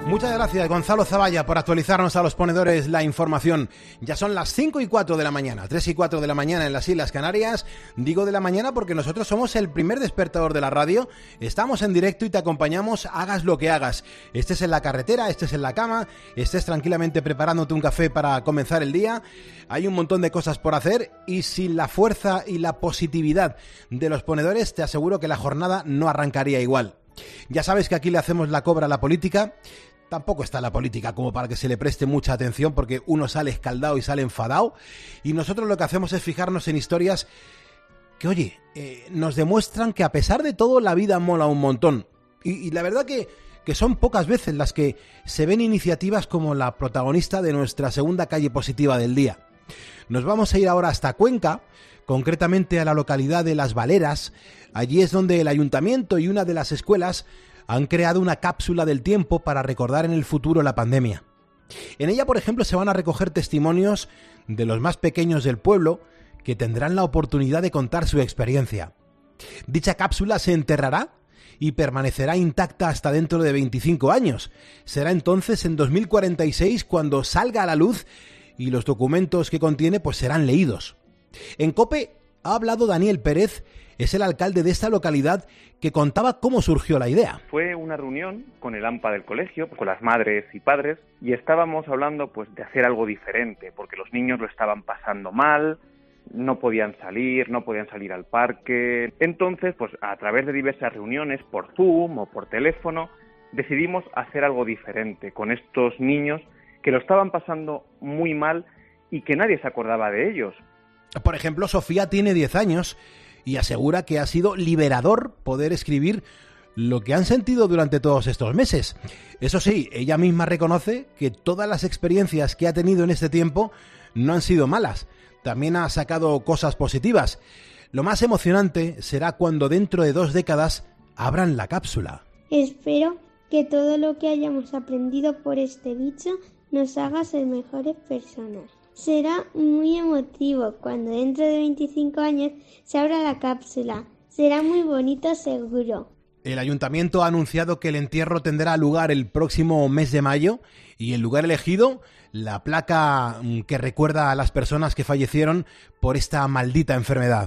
Muchas gracias, Gonzalo Zavalla, por actualizarnos a los ponedores la información. Ya son las 5:04 de la mañana, 3:04 de la mañana en las Islas Canarias. Digo de la mañana porque nosotros somos el primer despertador de la radio. Estamos en directo y te acompañamos, hagas lo que hagas. Estés en la carretera, estés en la cama, estés tranquilamente preparándote un café para comenzar el día. Hay un montón de cosas por hacer y sin la fuerza y la positividad de los ponedores te aseguro que la jornada no arrancaría igual. Ya sabes que aquí le hacemos la cobra a la política. Tampoco está la política como para que se le preste mucha atención, porque uno sale escaldado y sale enfadado, y nosotros lo que hacemos es fijarnos en historias que, oye, nos demuestran que a pesar de todo la vida mola un montón. Y la verdad que son pocas veces las que se ven iniciativas como la protagonista de nuestra segunda calle positiva del día. Nos vamos a ir ahora hasta Cuenca, concretamente a la localidad de Las Valeras. Allí es donde el ayuntamiento y una de las escuelas han creado una cápsula del tiempo para recordar en el futuro la pandemia. En ella, por ejemplo, se van a recoger testimonios de los más pequeños del pueblo que tendrán la oportunidad de contar su experiencia. Dicha cápsula se enterrará y permanecerá intacta hasta dentro de 25 años. Será entonces en 2046 cuando salga a la luz y los documentos que contiene pues serán leídos. En COPE ha hablado Daniel Pérez, es el alcalde de esta localidad, que contaba cómo surgió la idea. Fue una reunión con el AMPA del colegio, con las madres y padres, y estábamos hablando pues de hacer algo diferente, porque los niños lo estaban pasando mal, no podían salir al parque. Entonces, pues a través de diversas reuniones por Zoom o por teléfono, decidimos hacer algo diferente con estos niños que lo estaban pasando muy mal y que nadie se acordaba de ellos. Por ejemplo, Sofía tiene 10 años y asegura que ha sido liberador poder escribir lo que han sentido durante todos estos meses. Eso sí, ella misma reconoce que todas las experiencias que ha tenido en este tiempo no han sido malas. También ha sacado cosas positivas. Lo más emocionante será cuando dentro de 2 décadas abran la cápsula. Espero que todo lo que hayamos aprendido por este bicho nos haga ser mejores personas. Será muy emotivo cuando dentro de 25 años se abra la cápsula. Será muy bonito seguro. El ayuntamiento ha anunciado que el entierro tendrá lugar el próximo mes de mayo y el lugar elegido, la placa que recuerda a las personas que fallecieron por esta maldita enfermedad.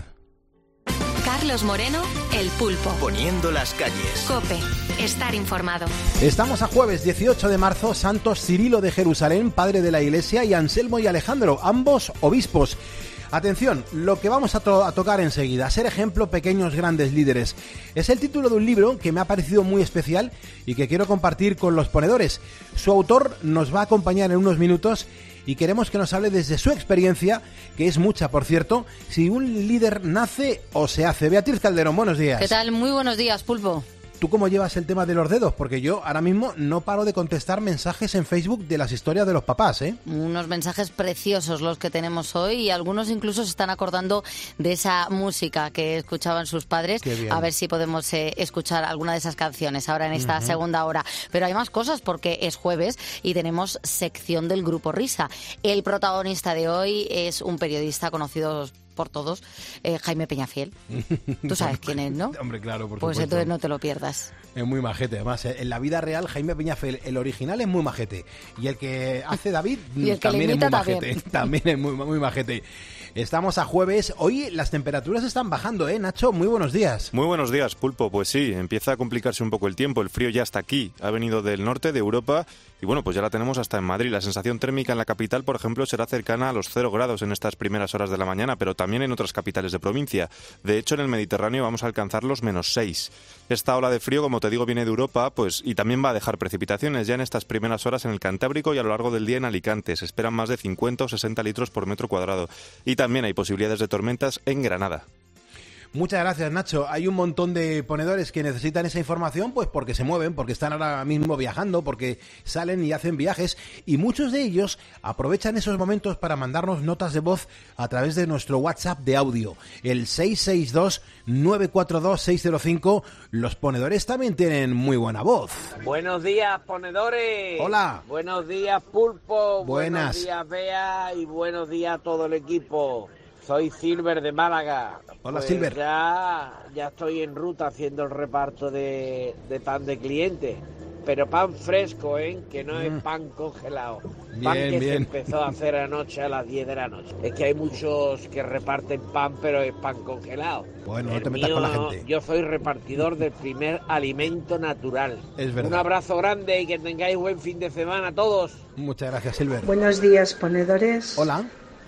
Carlos Moreno, El Pulpo. Poniendo las calles. COPE. Estar informado. Estamos a jueves 18 de marzo, santos Cirilo de Jerusalén, padre de la Iglesia, y Anselmo y Alejandro, ambos obispos. Atención, lo que vamos a tocar enseguida, ser ejemplo, pequeños grandes líderes. Es el título de un libro que me ha parecido muy especial y que quiero compartir con los ponedores. Su autor nos va a acompañar en unos minutos y queremos que nos hable desde su experiencia, que es mucha, por cierto, si un líder nace o se hace. Beatriz Calderón, buenos días. ¿Qué tal? Muy buenos días, Pulpo. ¿Tú cómo llevas el tema de los dedos? Porque yo ahora mismo no paro de contestar mensajes en Facebook de las historias de los papás, ¿eh? Unos mensajes preciosos los que tenemos hoy y algunos incluso se están acordando de esa música que escuchaban sus padres. A ver si podemos escuchar alguna de esas canciones ahora en esta segunda hora. Pero hay más cosas porque es jueves y tenemos sección del Grupo Risa. El protagonista de hoy es un periodista conocido por todos, Jaime Peñafiel. Tú sabes quién es, ¿no? Hombre, claro, por pues supuesto. Entonces no te lo pierdas. Es muy majete, además, en la vida real Jaime Peñafiel, el original, es muy majete. Y el que hace David y el también es muy también. majete. También es muy majete. Estamos a jueves. Hoy las temperaturas están bajando, ¿eh, Nacho? Muy buenos días. Muy buenos días, Pulpo. Pues sí, empieza a complicarse un poco el tiempo. El frío ya está aquí. Ha venido del norte, de Europa. Y bueno, pues ya la tenemos hasta en Madrid. La sensación térmica en la capital, por ejemplo, será cercana a los 0 grados en estas primeras horas de la mañana, pero también en otras capitales de provincia. De hecho, en el Mediterráneo vamos a alcanzar los -6. Esta ola de frío, como te digo, viene de Europa, pues y también va a dejar precipitaciones ya en estas primeras horas en el Cantábrico y a lo largo del día en Alicante. Se esperan más de 50 o 60 litros por metro cuadrado. Y también hay posibilidades de tormentas en Granada. Muchas gracias, Nacho. Hay un montón de ponedores que necesitan esa información, pues porque se mueven, porque están ahora mismo viajando, porque salen y hacen viajes, y muchos de ellos aprovechan esos momentos para mandarnos notas de voz a través de nuestro WhatsApp de audio, el 662-942-605. Los ponedores también tienen muy buena voz. Buenos días, ponedores. Hola. Buenos días, Pulpo. Buenas. Buenos días, Bea, y buenos días a todo el equipo. Soy Silver de Málaga. Hola, pues Silver. Ya estoy en ruta haciendo el reparto de pan de clientes. pero pan fresco, que no es pan congelado. Pan que se empezó a hacer anoche a las 10 de la noche. Es que hay muchos que reparten pan, pero es pan congelado. Bueno, no te metas con la gente. Yo soy repartidor del primer alimento natural. Es verdad. Un abrazo grande y que tengáis buen fin de semana a todos. Muchas gracias, Silver. Buenos días, ponedores. Hola.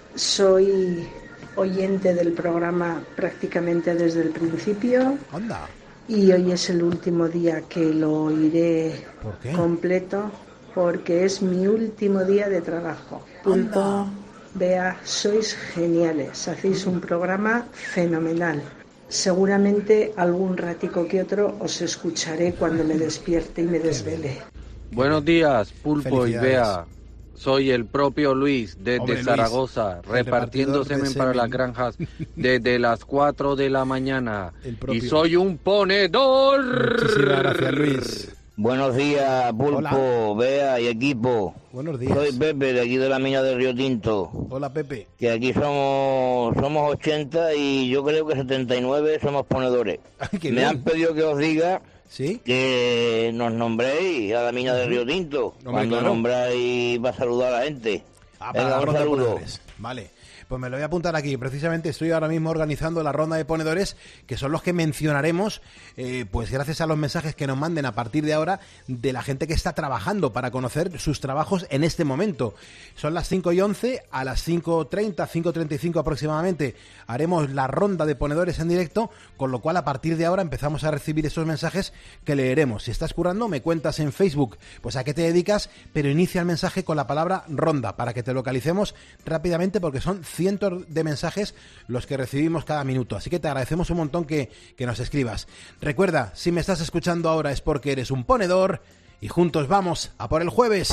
Soy oyente del programa prácticamente desde el principio. Anda. Y hoy es el último día que lo oiré completo, porque es mi último día de trabajo. Pulpo, Bea, sois geniales, hacéis un programa fenomenal. Seguramente algún ratico que otro os escucharé cuando me despierte y me desvele. Buenos días, Pulpo y Bea. Soy el propio Luis, desde Hombre, Zaragoza, repartiendo semen para las granjas desde las 4 de la mañana. Y soy un ponedor. Muchísimas gracias, Luis. Buenos días, Pulpo, Hola. Bea y equipo. Buenos días. Soy Pepe, de aquí de la mina de Río Tinto. Hola, Pepe. Que aquí somos 80 y yo creo que 79 somos ponedores. Me han pedido que os diga... ¿Sí? Que nos nombréis a la mina de Río Tinto. Cuando nombráis va a saludar a la gente. Venga, un saludo. Vale. Pues me lo voy a apuntar aquí. Precisamente estoy ahora mismo organizando la ronda de ponedores, que son los que mencionaremos, pues gracias a los mensajes que nos manden a partir de ahora de la gente que está trabajando para conocer sus trabajos en este momento. Son las 5:11, a las 5:30, 5:35 aproximadamente haremos la ronda de ponedores en directo, con lo cual a partir de ahora empezamos a recibir esos mensajes que leeremos. Si estás currando, me cuentas en Facebook, pues a qué te dedicas, pero inicia el mensaje con la palabra ronda, para que te localicemos rápidamente, porque son cientos de mensajes los que recibimos cada minuto, así que te agradecemos un montón que nos escribas. Recuerda, si me estás escuchando ahora es porque eres un ponedor y juntos vamos a por el jueves.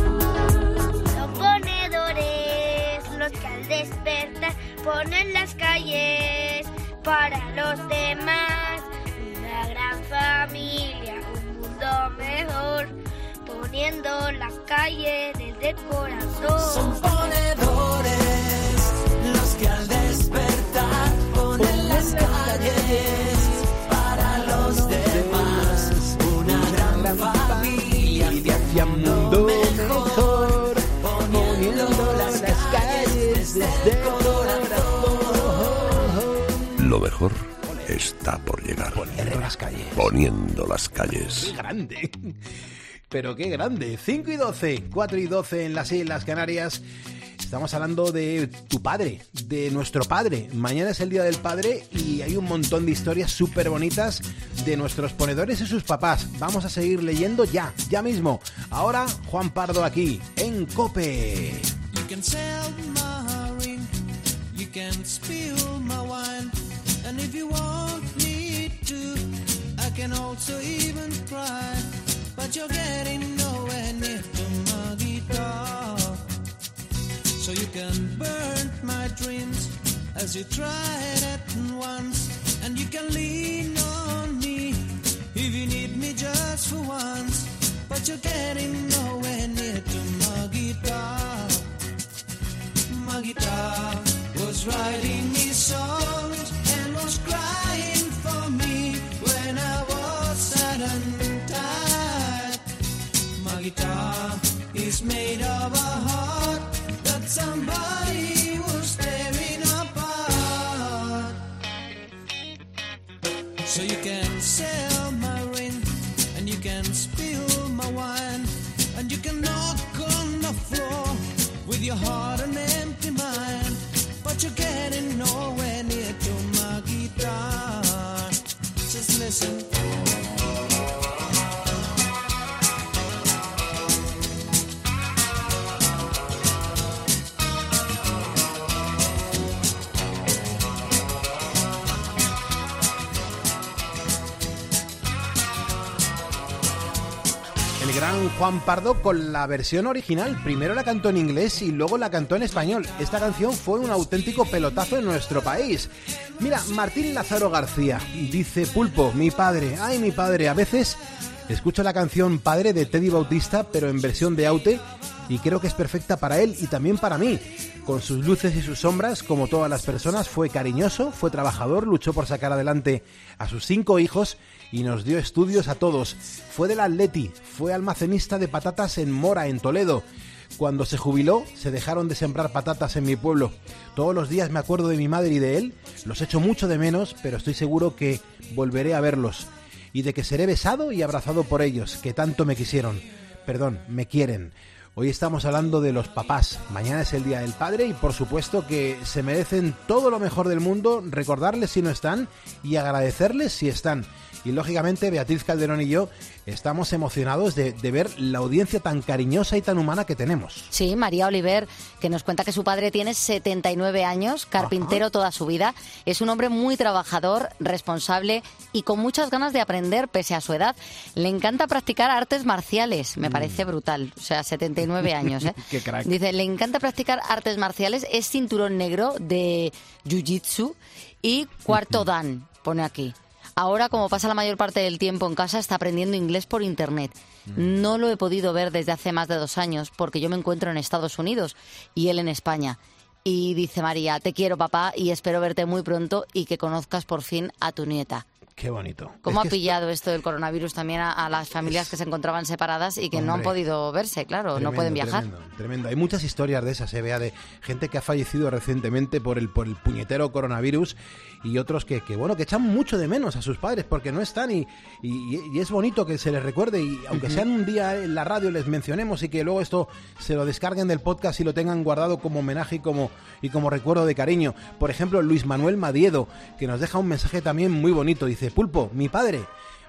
Son ponedores los que al despertar ponen las calles para los demás, una gran familia, un mundo mejor, poniendo las calles desde el corazón. Son ponedores los que al despertar ponen las calles para los demás, una gran familia hacia un mundo mejor, poniendo las calles desde el corazón. Lo mejor está por llegar. Poniendo las calles. Poniendo las calles. ¡Qué grande! Pero qué grande. 5:12, 4:12 en las Islas Canarias. Estamos hablando de tu padre, de nuestro padre. Mañana es el Día del Padre y hay un montón de historias súper bonitas de nuestros ponedores y sus papás. Vamos a seguir leyendo ya mismo. Ahora, Juan Pardo aquí, en COPE. You can sell my ring, you can spill my wine, and if you want me to, I can also even cry, but you're getting nowhere near to my guitar. So you can burn my dreams as you tried it once, and you can lean on me if you need me just for once, but you're getting nowhere near to my guitar. My guitar was writing me songs and was crying for me when I was sad and tired. My guitar is made of a heart that somebody was tearing apart. So you can sell my ring, and you can spill my wine, and you can knock on the floor with your heart and empty mind, but you're getting nowhere near to my guitar. Just listen. El gran Juan Pardo con la versión original. Primero la cantó en inglés y luego la cantó en español. Esta canción fue un auténtico pelotazo en nuestro país. Mira, Martín Lázaro García dice: Pulpo, mi padre, ay mi padre, a veces escucho la canción Padre de Teddy Bautista, pero en versión de Aute, y creo que es perfecta para él y también para mí. Con sus luces y sus sombras, como todas las personas, fue cariñoso, fue trabajador, luchó por sacar adelante a sus 5 hijos y nos dio estudios a todos. Fue del Atleti, fue almacenista de patatas en Mora, en Toledo. Cuando se jubiló, se dejaron de sembrar patatas en mi pueblo. Todos los días me acuerdo de mi madre y de él, los echo mucho de menos, pero estoy seguro que volveré a verlos. Y de que seré besado y abrazado por ellos, que tanto me quisieron. Perdón, me quieren. Hoy estamos hablando de los papás, mañana es el Día del Padre y por supuesto que se merecen todo lo mejor del mundo, recordarles si no están y agradecerles si están. Y lógicamente Beatriz Calderón y yo estamos emocionados de ver la audiencia tan cariñosa y tan humana que tenemos. Sí, María Oliver, que nos cuenta que su padre tiene 79 años, carpintero toda su vida. Es un hombre muy trabajador, responsable y con muchas ganas de aprender pese a su edad. Le encanta practicar artes marciales, me parece brutal. O sea, 79 años, ¿eh? Qué crack. Dice, le encanta practicar artes marciales, es cinturón negro de Jiu-Jitsu y cuarto dan, pone aquí. Ahora, como pasa la mayor parte del tiempo en casa, está aprendiendo inglés por internet. No lo he podido ver desde hace más de 2 años porque yo me encuentro en Estados Unidos y él en España. Y dice María, te quiero papá y espero verte muy pronto y que conozcas por fin a tu nieta. Qué bonito. ¿Cómo ha pillado esto del coronavirus también a las familias que se encontraban separadas y que no han podido verse? Claro, tremendo, no pueden viajar. Tremendo. Hay muchas historias de esas, Bea, de gente que ha fallecido recientemente por el puñetero coronavirus y otros que echan mucho de menos a sus padres porque no están y es bonito que se les recuerde y aunque sean un día en la radio les mencionemos y que luego esto se lo descarguen del podcast y lo tengan guardado como homenaje y como recuerdo de cariño. Por ejemplo, Luis Manuel Madiedo, que nos deja un mensaje también muy bonito, dice: Pulpo, mi padre,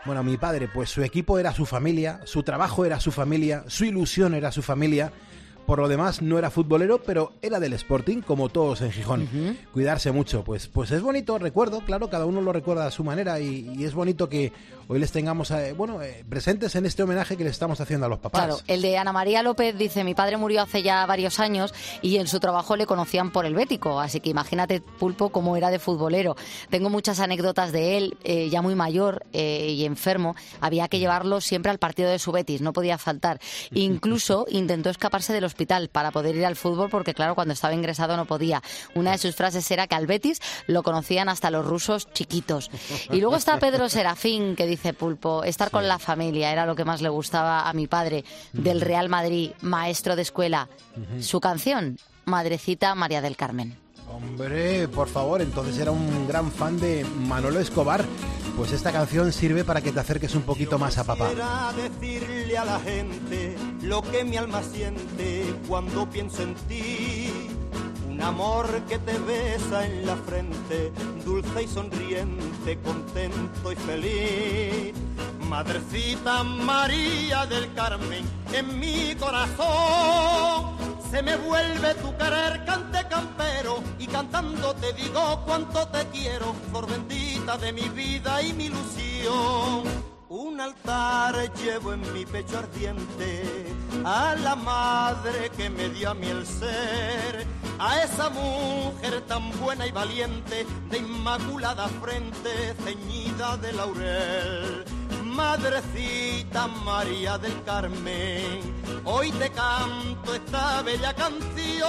pues su equipo era su familia, su trabajo era su familia, su ilusión era su familia. Por lo demás no era futbolero, pero era del Sporting, como todos en Gijón. Cuidarse mucho, pues es bonito, recuerdo, claro, cada uno lo recuerda a su manera y es bonito que hoy les tengamos presentes en este homenaje que les estamos haciendo a los papás. Claro, el de Ana María López dice, mi padre murió hace ya varios años y en su trabajo le conocían por el Bético, así que imagínate, Pulpo, cómo era de futbolero. Tengo muchas anécdotas de él, ya muy mayor y enfermo, había que llevarlo siempre al partido de su Betis, no podía faltar. Incluso intentó escaparse del hospital para poder ir al fútbol porque, claro, cuando estaba ingresado no podía. Una de sus frases era que al Betis lo conocían hasta los rusos chiquitos. Y luego está Pedro Serafín, que dice, Pulpo, estar con la familia era lo que más le gustaba a mi padre, del Real Madrid, maestro de escuela. Su canción, Madrecita María del Carmen. Hombre, por favor, entonces era un gran fan de Manolo Escobar. Pues esta canción sirve para que te acerques un poquito más a papá. Quisiera decirle a la gente lo que mi alma siente cuando pienso en ti. Un amor que te besa en la frente, dulce y sonriente, contento y feliz. Madrecita María del Carmen, en mi corazón se me vuelve tu querer, cante campero, y cantando te digo cuánto te quiero, flor bendita de mi vida y mi ilusión. Un altar llevo en mi pecho ardiente a la madre que me dio a mí el ser, a esa mujer tan buena y valiente, de inmaculada frente ceñida de laurel. Madrecita María del Carmen, hoy te canto esta bella canción,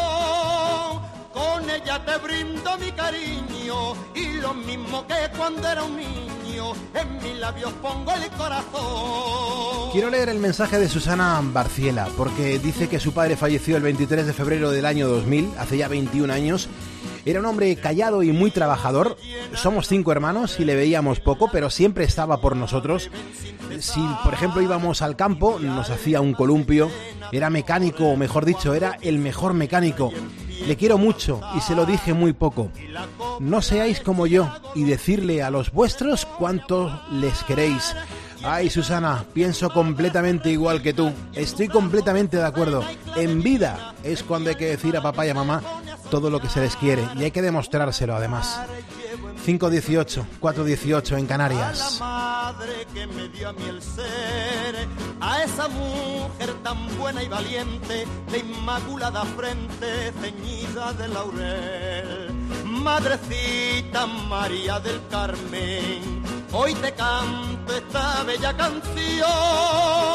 con ella te brindo mi cariño y lo mismo que cuando era un niño, en mis labios pongo el corazón. Quiero leer el mensaje de Susana Barciela, porque dice que su padre falleció el 23 de febrero del año 2000, hace ya 21 años. Era un hombre callado y muy trabajador. Somos 5 hermanos y le veíamos poco, pero siempre estaba por nosotros. Si, por ejemplo, íbamos al campo, nos hacía un columpio. Era mecánico, o mejor dicho, era el mejor mecánico. Le quiero mucho y se lo dije muy poco. No seáis como yo y decirle a los vuestros cuánto les queréis. Ay, Susana, pienso completamente igual que tú. Estoy completamente de acuerdo. En vida es cuando hay que decir a papá y a mamá todo lo que se les quiere. Y hay que demostrárselo, además. 5:18, 4:18 en Canarias. A la madre que me dio a mí el ser, a esa mujer tan buena y valiente, de inmaculada frente ceñida de laurel. Madrecita María del Carmen, hoy te canto esta bella canción,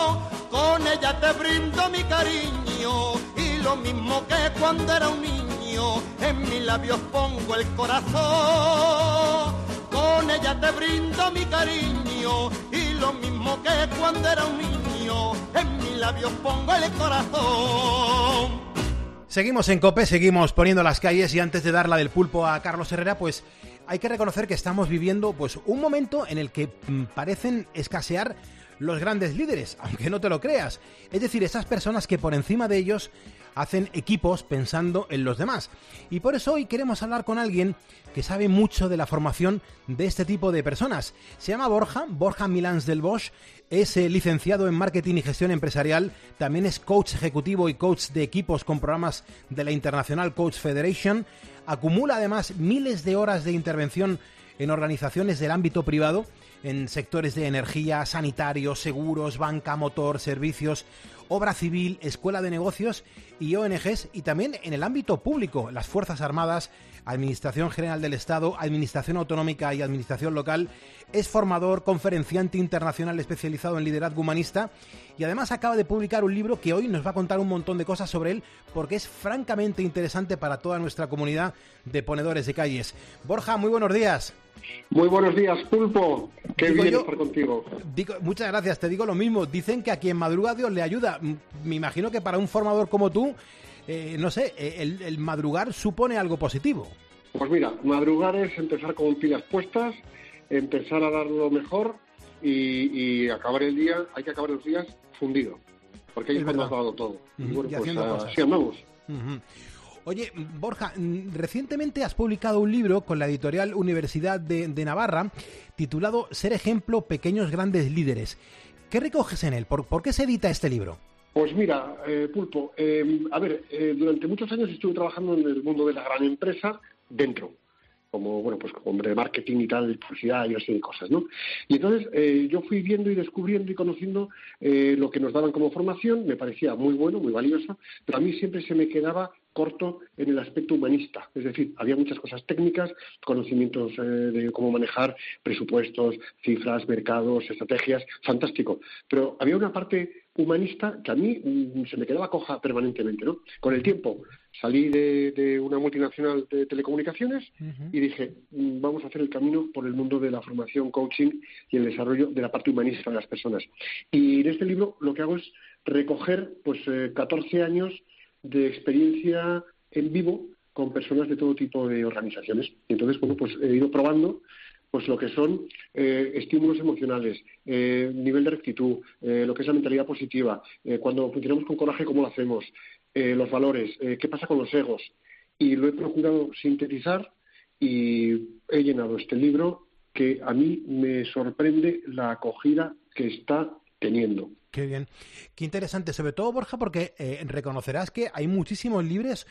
con ella te brindo mi cariño y lo mismo que cuando era un niño, cariño, en mis labios pongo el corazón. Con ella te brindo mi cariño y lo mismo que cuando era un niño, en mis labios pongo el corazón. Seguimos en COPE, seguimos poniendo las calles y antes de dar la del pulpo a Carlos Herrera, pues hay que reconocer que estamos viviendo pues un momento en el que parecen escasear los grandes líderes, aunque no te lo creas. Es decir, esas personas que por encima de ellos hacen equipos pensando en los demás. Y por eso hoy queremos hablar con alguien que sabe mucho de la formación de este tipo de personas. Se llama Borja Milans del Bosch, es licenciado en Marketing y Gestión Empresarial, también es coach ejecutivo y coach de equipos con programas de la International Coach Federation, acumula además miles de horas de intervención en organizaciones del ámbito privado, en sectores de energía, sanitarios, seguros, banca, motor, servicios, obra civil, escuela de negocios y ONGs, y también en el ámbito público, las Fuerzas Armadas, Administración General del Estado, Administración Autonómica y Administración Local. Es formador, conferenciante internacional especializado en liderazgo humanista y además acaba de publicar un libro que hoy nos va a contar un montón de cosas sobre él porque es francamente interesante para toda nuestra comunidad de ponedores de calles. Borja, muy buenos días. Muy buenos días, Pulpo. Qué bien estar contigo. Muchas gracias, te digo lo mismo. Dicen que a quien madruga Dios le ayuda. Me imagino que para un formador como tú, no sé, el madrugar supone algo positivo. Pues mira, madrugar es empezar con pilas puestas, empezar a dar lo mejor y acabar el día, hay que acabar los días fundido, porque ahí hemos dado todo. Y bueno, pues así andamos. Oye, Borja, recientemente has publicado un libro con la editorial Universidad de Navarra titulado Ser ejemplo, pequeños grandes líderes. ¿Qué recoges en él? ¿Por qué se edita este libro? Pues mira, Pulpo, durante muchos años estuve trabajando en el mundo de la gran empresa dentro, como bueno, pues como hombre de marketing y tal, publicidad y así de cosas, ¿no? Y entonces yo fui viendo y descubriendo y conociendo lo que nos daban como formación, me parecía muy bueno, muy valioso, pero a mí siempre se me quedaba corto en el aspecto humanista, es decir, había muchas cosas técnicas, conocimientos de cómo manejar presupuestos, cifras, mercados, estrategias, fantástico, pero había una parte humanista que a mí se me quedaba coja permanentemente, ¿no? Con el tiempo salí de una multinacional de telecomunicaciones y dije, vamos a hacer el camino por el mundo de la formación, coaching y el desarrollo de la parte humanista de las personas. Y en este libro lo que hago es recoger 14 años de experiencia en vivo con personas de todo tipo de organizaciones. Y entonces, bueno, pues he ido probando pues lo que son estímulos emocionales, nivel de rectitud, lo que es la mentalidad positiva, cuando funcionamos con coraje, cómo lo hacemos, los valores, qué pasa con los egos. Y lo he procurado sintetizar y he llenado este libro que a mí me sorprende la acogida que está teniendo. Qué bien, qué interesante, sobre todo, Borja, porque reconocerás que hay muchísimos libros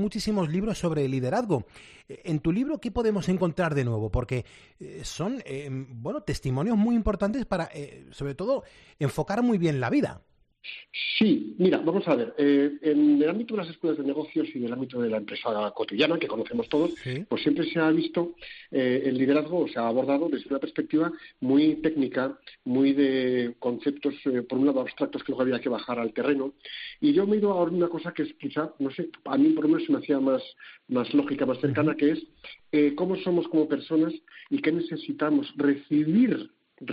sobre liderazgo. En tu libro, ¿qué podemos encontrar de nuevo? Porque son, testimonios muy importantes para, sobre todo, enfocar muy bien la vida. Sí, mira, vamos a ver, en el ámbito de las escuelas de negocios y en el ámbito de la empresa cotidiana, que conocemos todos, ¿sí? Pues siempre se ha visto el liderazgo, se ha abordado desde una perspectiva muy técnica, muy de conceptos, por un lado abstractos, que luego había que bajar al terreno, y yo me he ido a una cosa que es quizá, no sé, a mí por lo menos se me hacía más lógica, más cercana, que es cómo somos como personas y qué necesitamos recibir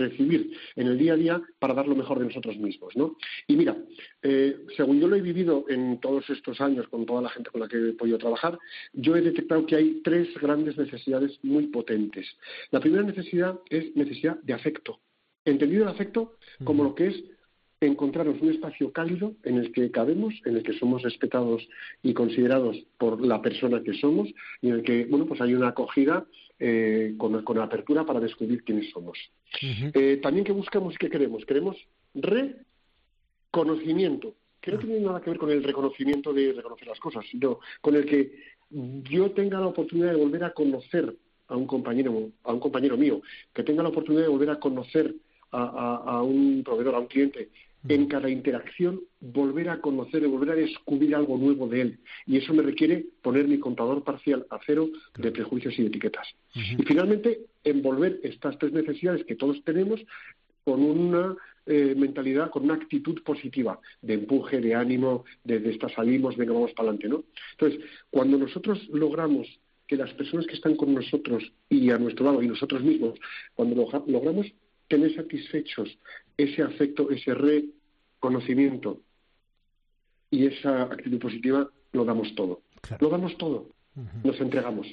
en el día a día para dar lo mejor de nosotros mismos, ¿no? Y mira, según yo lo he vivido en todos estos años con toda la gente con la que he podido trabajar, yo he detectado que hay 3 grandes necesidades muy potentes. La primera necesidad es necesidad de afecto. Entendido el afecto como lo que es encontrarnos un espacio cálido en el que cabemos, en el que somos respetados y considerados por la persona que somos y en el que, bueno, pues hay una acogida con apertura para descubrir quiénes somos. También ¿qué buscamos y qué queremos? Queremos reconocimiento, que no tiene nada que ver con el reconocimiento de reconocer las cosas, sino con el que yo tenga la oportunidad de volver a conocer a un compañero mío, que tenga la oportunidad de volver a conocer a un proveedor, a un cliente, en cada interacción volver a conocer y volver a descubrir algo nuevo de él. Y eso me requiere poner mi contador parcial a cero de prejuicios y de etiquetas. Y finalmente, envolver estas 3 necesidades que todos tenemos con una mentalidad, con una actitud positiva, de empuje, de ánimo, de esta salimos, venga, vamos para adelante, ¿no? Entonces, cuando nosotros logramos que las personas que están con nosotros y a nuestro lado y nosotros mismos, cuando logramos tener satisfechos ese afecto, ese reconocimiento y esa actitud positiva, lo damos todo. Claro. Lo damos todo. Nos entregamos.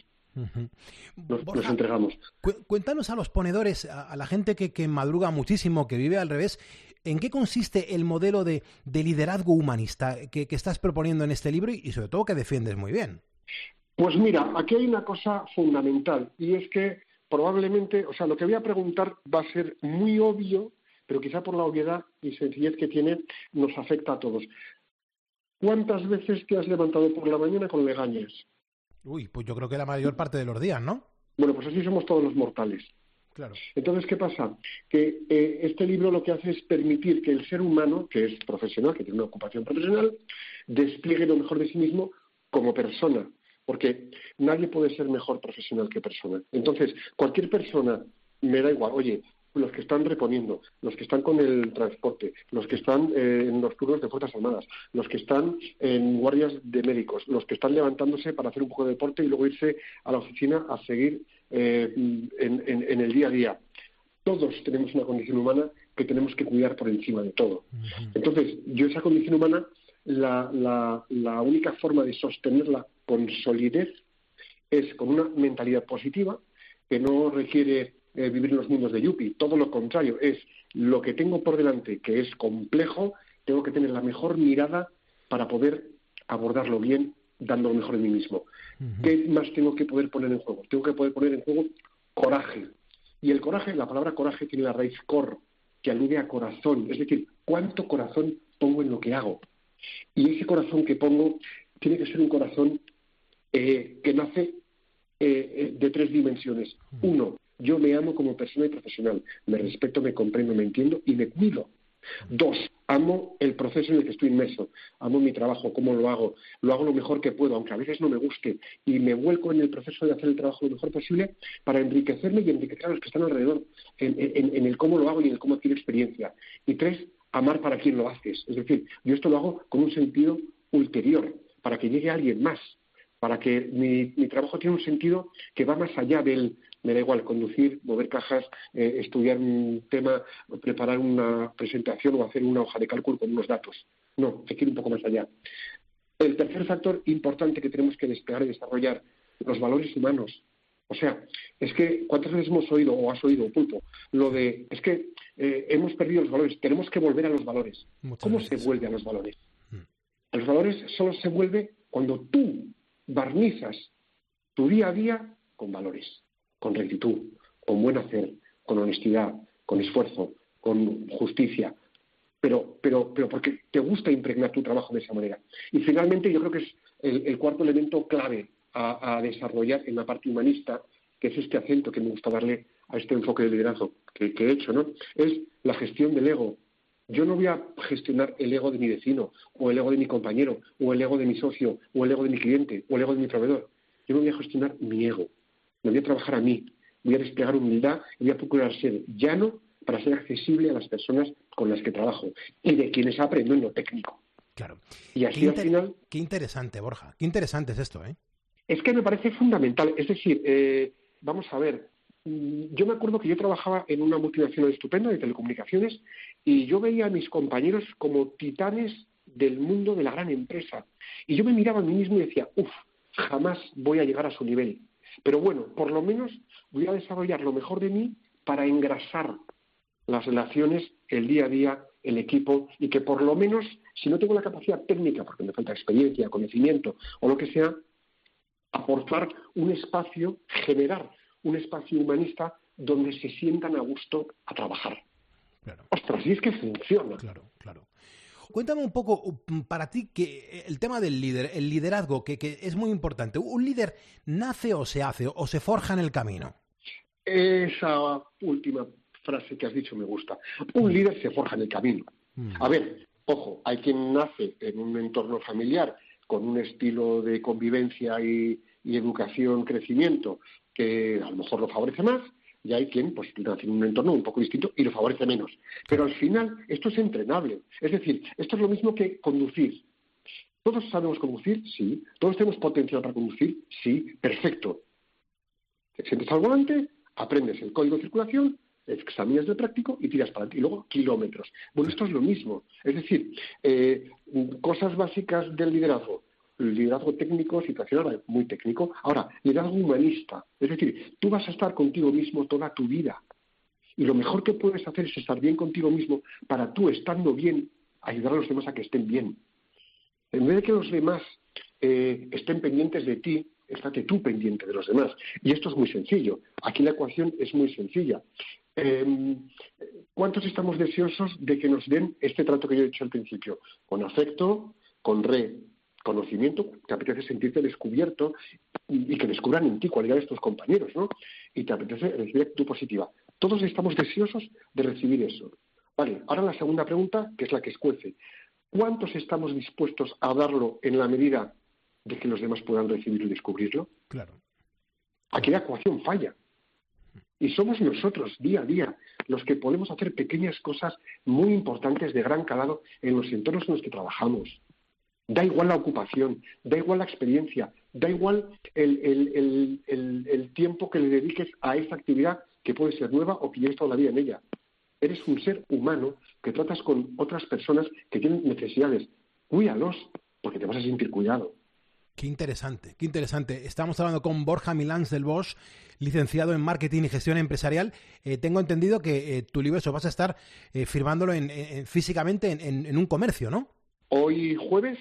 Nos entregamos. Cuéntanos a los ponedores, a la gente que madruga muchísimo, que vive al revés, ¿en qué consiste el modelo de liderazgo humanista que estás proponiendo en este libro y sobre todo que defiendes muy bien? Pues mira, aquí hay una cosa fundamental y es que probablemente, o sea, lo que voy a preguntar va a ser muy obvio, pero quizá por la obviedad y sencillez que tiene, nos afecta a todos. ¿Cuántas veces te has levantado por la mañana con legañas? Uy, pues yo creo que la mayor parte de los días, ¿no? Bueno, pues así somos todos los mortales. Claro. Entonces, ¿qué pasa? Que este libro lo que hace es permitir que el ser humano, que es profesional, que tiene una ocupación profesional, despliegue lo mejor de sí mismo como persona. Porque nadie puede ser mejor profesional que persona. Entonces, cualquier persona, me da igual, oye, los que están reponiendo, los que están con el transporte, los que están en los turnos de Fuerzas Armadas, los que están en guardias de médicos, los que están levantándose para hacer un poco de deporte y luego irse a la oficina a seguir en el día a día. Todos tenemos una condición humana que tenemos que cuidar por encima de todo. Entonces, yo esa condición humana, la única forma de sostenerla con solidez es con una mentalidad positiva que no requiere vivir en los mundos de Yuppie, todo lo contrario, es lo que tengo por delante, que es complejo, tengo que tener la mejor mirada para poder abordarlo bien, dando lo mejor de mí mismo. ¿Qué más tengo que poder poner en juego? Tengo que poder poner en juego coraje. Y el coraje, la palabra coraje tiene la raíz cor, que alude a corazón, es decir, ¿cuánto corazón pongo en lo que hago? Y ese corazón que pongo tiene que ser un corazón que nace de 3 dimensiones. 1, yo me amo como persona y profesional, me respeto, me comprendo, me entiendo y me cuido. 2, amo el proceso en el que estoy inmerso, amo mi trabajo, cómo lo hago lo mejor que puedo, aunque a veces no me guste, y me vuelco en el proceso de hacer el trabajo lo mejor posible para enriquecerme y enriquecer a los que están alrededor, en el cómo lo hago y en el cómo adquiero experiencia. Y 3, amar para quien lo haces, es decir, yo esto lo hago con un sentido ulterior, para que llegue alguien más, para que mi trabajo tiene un sentido que va más allá del, me da igual, conducir, mover cajas, estudiar un tema, preparar una presentación o hacer una hoja de cálculo con unos datos. No, hay que ir un poco más allá. El tercer factor importante que tenemos que desplegar y desarrollar, los valores humanos. O sea, es que ¿cuántas veces hemos oído, o has oído, Pulpo, lo de, es que hemos perdido los valores, tenemos que volver a los valores? ¿Cómo se vuelve a los valores? A los valores solo se vuelve cuando tú barnizas tu día a día con valores, con rectitud, con buen hacer, con honestidad, con esfuerzo, con justicia, pero porque te gusta impregnar tu trabajo de esa manera. Y finalmente yo creo que es el cuarto elemento clave a desarrollar en la parte humanista, que es este acento que me gusta darle a este enfoque de liderazgo que he hecho, ¿no? Es la gestión del ego. Yo no voy a gestionar el ego de mi vecino, o el ego de mi compañero, o el ego de mi socio, o el ego de mi cliente, o el ego de mi proveedor. Yo no voy a gestionar mi ego. Me voy a trabajar a mí. Voy a desplegar humildad y voy a procurar ser llano para ser accesible a las personas con las que trabajo y de quienes aprendo en lo técnico. Claro. Y así al final... Qué interesante, Borja. Qué interesante es esto, ¿eh? Es que me parece fundamental. Es decir, vamos a ver... Yo me acuerdo que yo trabajaba en una multinacional estupenda de telecomunicaciones y yo veía a mis compañeros como titanes del mundo de la gran empresa. Y yo me miraba a mí mismo y decía, jamás voy a llegar a su nivel. Pero bueno, por lo menos voy a desarrollar lo mejor de mí para engrasar las relaciones, el día a día, el equipo, y que por lo menos, si no tengo la capacidad técnica, porque me falta experiencia, conocimiento o lo que sea, aportar un espacio, generar un espacio humanista donde se sientan a gusto a trabajar. Claro. Ostras, y es que funciona. Claro. Cuéntame un poco, para ti, que el tema del líder, el liderazgo, que es muy importante. ¿Un líder nace o se hace, o se forja en el camino? Esa última frase que has dicho me gusta. Un líder se forja en el camino. A ver, ojo, hay quien nace en un entorno familiar con un estilo de convivencia y educación, crecimiento, que a lo mejor lo favorece más. y hay quien pues nace en un entorno un poco distinto y lo favorece menos. Pero al final esto es entrenable. Es decir, esto es lo mismo que conducir. ¿Todos sabemos conducir? Sí. ¿Todos tenemos potencial para conducir? Sí. Perfecto. Te sientes al volante, aprendes el código de circulación, examinas de práctico y tiras para adelante. Y luego kilómetros. Bueno, esto es lo mismo. Es decir, cosas básicas del liderazgo. Liderazgo técnico, situacional, muy técnico. Ahora, liderazgo humanista. Es decir, tú vas a estar contigo mismo toda tu vida. Y lo mejor que puedes hacer es estar bien contigo mismo para tú, estando bien, ayudar a los demás a que estén bien. En vez de que los demás estén pendientes de ti, estate tú pendiente de los demás. Y esto es muy sencillo. Aquí la ecuación es muy sencilla. ¿Cuántos estamos deseosos de que nos den este trato que yo he dicho al principio? Con afecto, con reconocimiento, te apetece sentirte descubierto y que descubran en ti cualidades de tus compañeros, ¿no? Y te apetece recibir actitud positiva. Todos estamos deseosos de recibir eso. Vale, ahora la segunda pregunta, que es la que escuece. ¿Cuántos estamos dispuestos a darlo en la medida de que los demás puedan recibirlo y descubrirlo? Claro. Aquí la ecuación falla. Y somos nosotros, día a día, los que podemos hacer pequeñas cosas muy importantes de gran calado en los entornos en los que trabajamos. Da igual la ocupación, da igual la experiencia, da igual el tiempo que le dediques a esa actividad que puede ser nueva o que lleves toda la vida en ella. Eres un ser humano que tratas con otras personas que tienen necesidades. Cuídalos, porque te vas a sentir cuidado. Qué interesante, qué interesante. Estamos hablando con Borja Milans del Bosch, licenciado en Marketing y Gestión Empresarial. Tengo entendido que tu libro vas a estar firmándolo físicamente en un comercio, ¿no? Hoy jueves,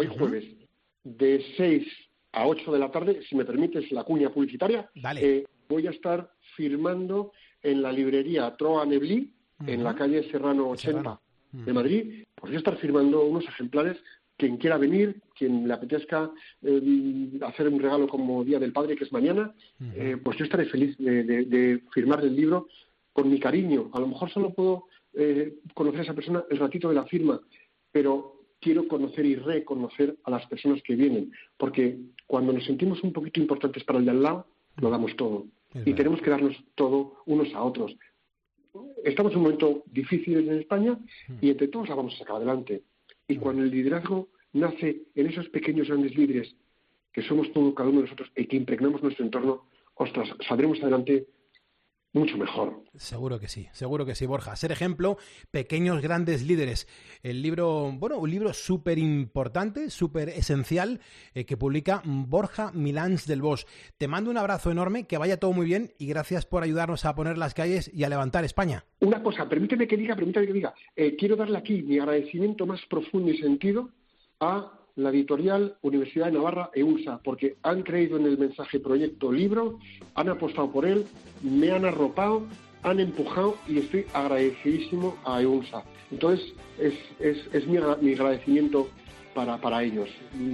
de 6 a 8 de la tarde, si me permites la cuña publicitaria, voy a estar firmando en la librería Troa Neblí, en la calle Serrano 80 de Madrid. Pues voy a estar firmando unos ejemplares. Quien quiera venir, quien le apetezca hacer un regalo como Día del Padre, que es mañana, pues yo estaré feliz de firmar el libro con mi cariño. A lo mejor solo puedo conocer a esa persona el ratito de la firma, pero quiero conocer y reconocer a las personas que vienen, porque cuando nos sentimos un poquito importantes para el de al lado, lo damos todo. Y tenemos que darnos todo unos a otros. Estamos en un momento difícil en España y entre todos la vamos a sacar adelante. Y cuando el liderazgo nace en esos pequeños grandes líderes, que somos todo cada uno de nosotros y que impregnamos nuestro entorno, ostras, saldremos adelante mucho mejor. Seguro que sí, Borja. Ser ejemplo, pequeños grandes líderes. El libro, un libro súper importante, súper esencial, que publica Borja Milans del Bosch. Te mando un abrazo enorme, que vaya todo muy bien y gracias por ayudarnos a poner las calles y a levantar España. Una cosa, permíteme que diga, quiero darle aquí mi agradecimiento más profundo y sentido a la editorial Universidad de Navarra EUNSA, porque han creído en el mensaje Proyecto Libro, han apostado por él, me han arropado, han empujado y estoy agradecidísimo a EUNSA. Entonces, es mi agradecimiento para ellos.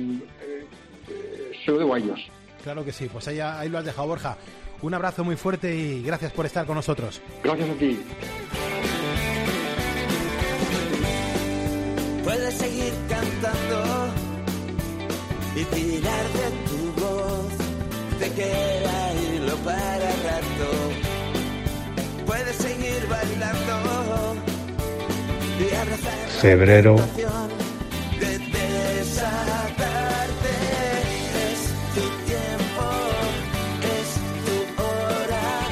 Se lo debo a ellos. Claro que sí, pues ahí lo has dejado, Borja. Un abrazo muy fuerte y gracias por estar con nosotros. Gracias a ti. Puedes seguir cantando y tirar de tu voz, te queda hilo para rato. Puedes seguir bailando y abrazar febrero. la situación de desatarte. Es tu tiempo, es tu hora.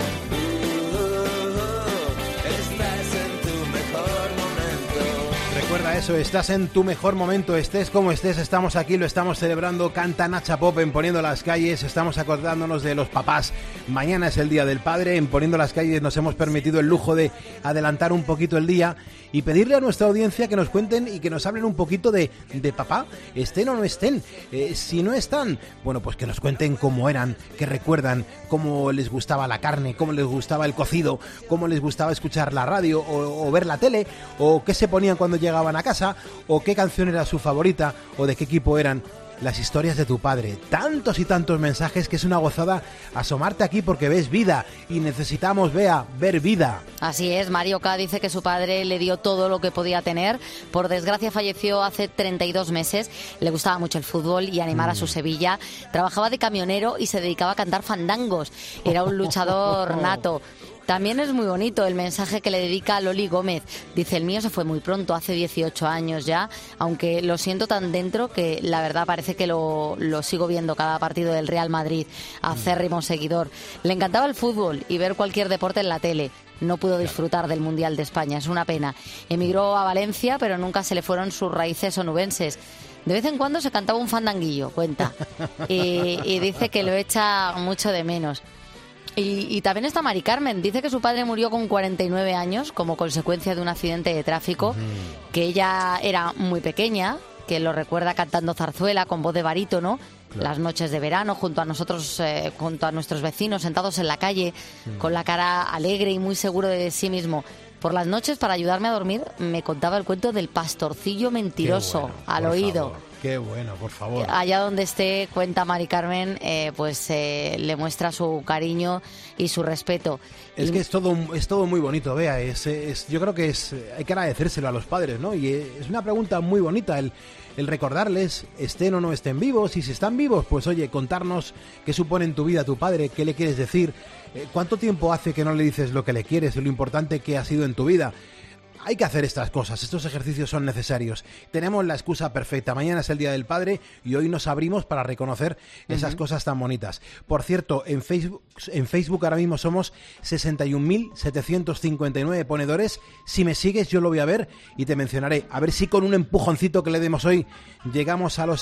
Estás en tu mejor momento. Recuerda eso, estás en tu mejor momento, estés como estés, estamos aquí, lo estamos celebrando. Canta Nacha Pop en Poniendo las Calles, estamos acordándonos de los papás. Mañana es el Día del Padre, en Poniendo las Calles nos hemos permitido el lujo de adelantar un poquito el día y pedirle a nuestra audiencia que nos cuenten y que nos hablen un poquito de papá, estén o no estén. Si no están, bueno, pues que nos cuenten cómo eran, que recuerdan, cómo les gustaba la carne, cómo les gustaba el cocido, cómo les gustaba escuchar la radio o ver la tele, o qué se ponían cuando llegaban a casa, o qué canción era su favorita, o de qué equipo eran. Las historias de tu padre, tantos y tantos mensajes que es una gozada asomarte aquí porque ves vida y necesitamos, ver vida. Así es, Mario K. dice que su padre le dio todo lo que podía tener. Por desgracia falleció hace 32 meses. Le gustaba mucho el fútbol y animar a su Sevilla. Trabajaba de camionero y se dedicaba a cantar fandangos. Era un luchador nato. También es muy bonito el mensaje que le dedica a Loli Gómez. Dice, el mío se fue muy pronto, hace 18 años ya, aunque lo siento tan dentro que la verdad parece que lo sigo viendo cada partido del Real Madrid, acérrimo seguidor. Le encantaba el fútbol y ver cualquier deporte en la tele. No pudo disfrutar del Mundial de España, es una pena. Emigró a Valencia, pero nunca se le fueron sus raíces onubenses. De vez en cuando se cantaba un fandanguillo, cuenta. Y dice que lo echa mucho de menos. Y también está Mari Carmen. Dice que su padre murió con 49 años como consecuencia de un accidente de tráfico, que ella era muy pequeña, que lo recuerda cantando zarzuela con voz de barítono, las noches de verano, junto a nosotros, junto a nuestros vecinos, sentados en la calle, con la cara alegre y muy seguro de sí mismo. Por las noches, para ayudarme a dormir, me contaba el cuento del pastorcillo mentiroso al oído. Favor. Qué bueno, por favor. Allá donde esté, cuenta Mari Carmen, le muestra su cariño y su respeto. Es que es todo muy bonito, Bea. Yo creo que hay que agradecérselo a los padres, ¿no? Y es una pregunta muy bonita el recordarles, estén o no estén vivos, y si están vivos, pues oye, contarnos qué supone en tu vida tu padre, qué le quieres decir, cuánto tiempo hace que no le dices lo que le quieres y lo importante que ha sido en tu vida. Hay que hacer estas cosas, estos ejercicios son necesarios. Tenemos la excusa perfecta. Mañana es el Día del Padre y hoy nos abrimos para reconocer esas cosas tan bonitas. Por cierto, en Facebook ahora mismo somos 61.759 ponedores. Si me sigues, yo lo voy a ver y te mencionaré. A ver si con un empujoncito que le demos hoy llegamos a los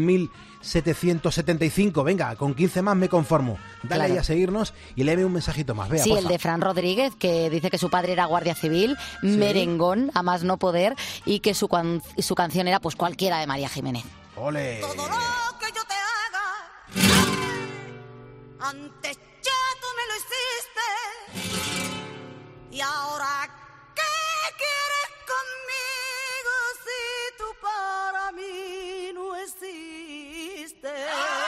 61.775. Venga, con 15 más me conformo. Dale ahí a seguirnos y léeme un mensajito más. Vea, sí, el de Fran Rodríguez, que dice que su padre era guardia civil, merengón, a más no poder, y que su canción era pues cualquiera de María Jiménez. ¡Ole! Todo lo que yo te haga, antes ya tú me lo hiciste, y ahora ¿qué quieres conmigo si tú para mí no existes?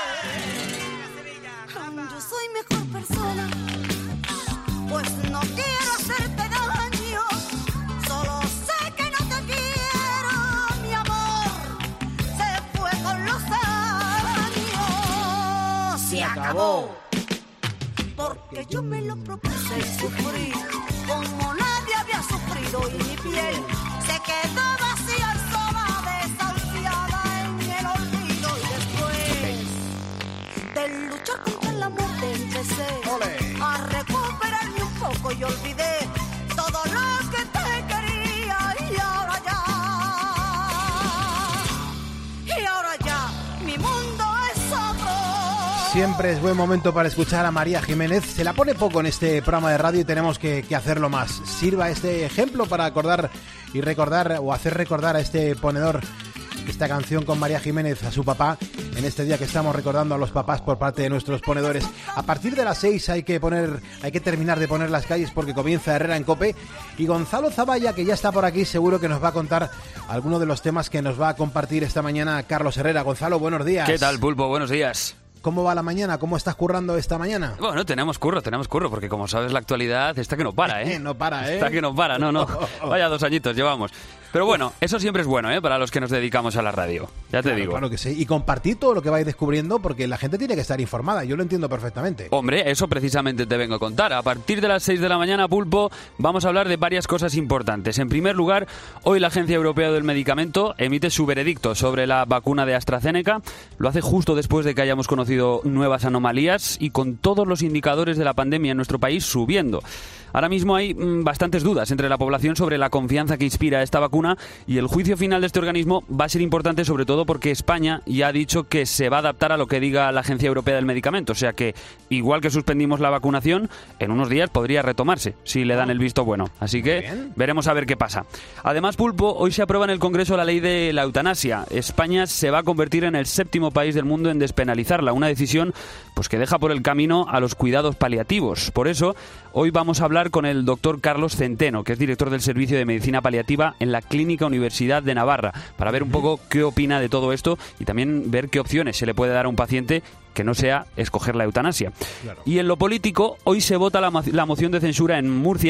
Yo soy mejor persona, pues no quiero hacerte daño, solo sé que no te quiero, mi amor, se fue con los años, se acabó, porque yo me lo propuse y sufrí como nadie había sufrido, y mi piel se quedó vacía, sola, desahuciada en el olvido, y después de luchar contra la muerte empecé a recuperarme un poco y olvidé todo lo que te quería, y ahora ya mi mundo es otro. Siempre es buen momento para escuchar a María Jiménez. Se la pone poco en este programa de radio y tenemos que hacerlo más. Sirva este ejemplo para acordar y recordar, o hacer recordar a este ponedor esta canción con María Jiménez a su papá en este día que estamos recordando a los papás por parte de nuestros ponedores. A partir de las 6 hay que terminar de poner las calles porque comienza Herrera en COPE, y Gonzalo Zavalla, que ya está por aquí, seguro que nos va a contar algunos de los temas que nos va a compartir esta mañana Carlos Herrera. Gonzalo, buenos días. ¿Qué tal, Pulpo? Buenos días. ¿Cómo va la mañana? ¿Cómo estás currando esta mañana? Bueno, tenemos curro, porque como sabes la actualidad está que no para, ¿eh? No para, ¿eh? Está que no para, no. Vaya 2 añitos llevamos. Pero bueno, eso siempre es bueno, ¿eh? Para los que nos dedicamos a la radio. Ya te digo. Claro que sí. Y compartir todo lo que vais descubriendo, porque la gente tiene que estar informada. Yo lo entiendo perfectamente. Hombre, eso precisamente te vengo a contar. A partir de las 6 de la mañana, Pulpo, vamos a hablar de varias cosas importantes. En primer lugar, hoy la Agencia Europea del Medicamento emite su veredicto sobre la vacuna de AstraZeneca. Lo hace justo después de que hayamos conocido nuevas anomalías y con todos los indicadores de la pandemia en nuestro país subiendo. Ahora mismo hay bastantes dudas entre la población sobre la confianza que inspira esta vacuna, y el juicio final de este organismo va a ser importante, sobre todo porque España ya ha dicho que se va a adaptar a lo que diga la Agencia Europea del Medicamento. O sea que, igual que suspendimos la vacunación, en unos días podría retomarse si le dan el visto bueno. Así que veremos a ver qué pasa. Además, Pulpo, hoy se aprueba en el Congreso la ley de la eutanasia. España se va a convertir en el 7º país del mundo en despenalizarla, una decisión pues que deja por el camino a los cuidados paliativos. Por eso, hoy vamos a hablar con el doctor Carlos Centeno, que es director del Servicio de Medicina Paliativa en la Clínica Universidad de Navarra, para ver un poco qué opina de todo esto y también ver qué opciones se le puede dar a un paciente que no sea escoger la eutanasia. Claro. Y en lo político, hoy se vota la moción de censura en Murcia,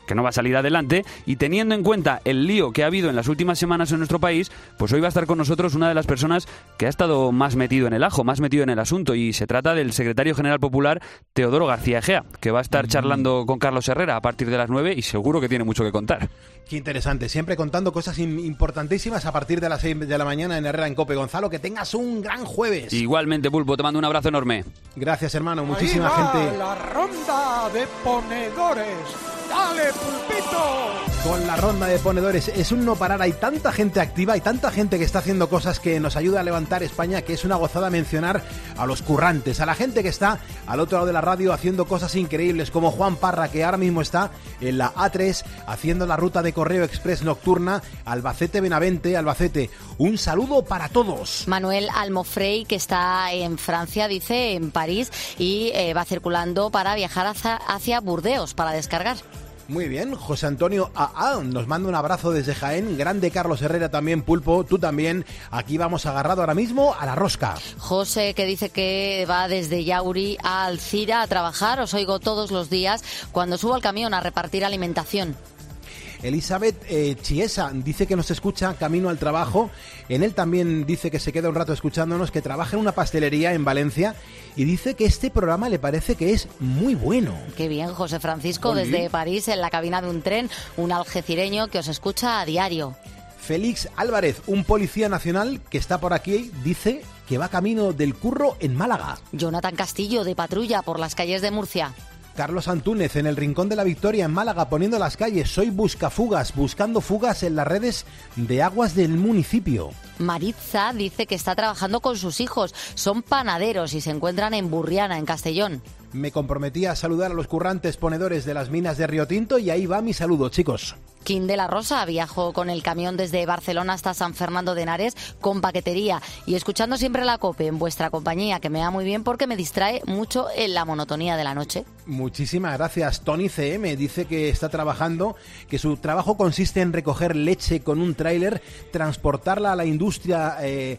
que no va a salir adelante, y teniendo en cuenta el lío que ha habido en las últimas semanas en nuestro país, pues hoy va a estar con nosotros una de las personas que ha estado más metido en el ajo, más metido en el asunto, y se trata del secretario general popular Teodoro García Egea, que va a estar charlando con Carlos Herrera a partir de las 9 y seguro que tiene mucho que contar. Qué interesante, siempre contando cosas importantísimas a partir de las 6 de la mañana en Herrera en COPE. Gonzalo, que tengas un gran jueves. Igualmente, Pulpo, te mando un abrazo enorme. Gracias, hermano, muchísima gente. La ronda de ponedores. ¡Dale, Pulpito! Con la ronda de ponedores es un no parar, hay tanta gente activa, hay tanta gente que está haciendo cosas que nos ayuda a levantar España, que es una gozada mencionar a los currantes, a la gente que está al otro lado de la radio haciendo cosas increíbles, como Juan Parra, que ahora mismo está en la A3 haciendo la ruta de Correo Express nocturna Albacete-Benavente, Albacete. Un saludo para todos. Manuel Almofrey, que está en Francia, dice, en París, y va circulando para viajar hacia Burdeos para descargar. Muy bien, José Antonio AA nos manda un abrazo desde Jaén. Grande Carlos Herrera también, Pulpo, tú también. Aquí vamos agarrado ahora mismo a la rosca. José, que dice que va desde Yauri a Alcira a trabajar. Os oigo todos los días cuando subo al camión a repartir alimentación. Elizabeth Chiesa dice que nos escucha camino al trabajo. En él también dice que se queda un rato escuchándonos, que trabaja en una pastelería en Valencia y dice que este programa le parece que es muy bueno. Qué bien, José Francisco, desde París, en la cabina de un tren, un algecireño que os escucha a diario. Félix Álvarez, un policía nacional que está por aquí, dice que va camino del curro en Málaga. Jonathan Castillo, de patrulla por las calles de Murcia. Carlos Antúnez, en el Rincón de la Victoria, en Málaga, poniendo las calles. Soy buscafugas, buscando fugas en las redes de aguas del municipio. Maritza dice que está trabajando con sus hijos. Son panaderos y se encuentran en Burriana, en Castellón. Me comprometí a saludar a los currantes ponedores de las minas de Río Tinto y ahí va mi saludo, chicos. Kim de la Rosa viajó con el camión desde Barcelona hasta San Fernando de Henares con paquetería y escuchando siempre la COPE en vuestra compañía, que me da muy bien porque me distrae mucho en la monotonía de la noche. Muchísimas gracias. Tony CM dice que está trabajando, que su trabajo consiste en recoger leche con un tráiler, transportarla a la industria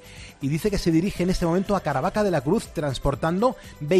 y dice que se dirige en este momento a Caravaca de la Cruz transportando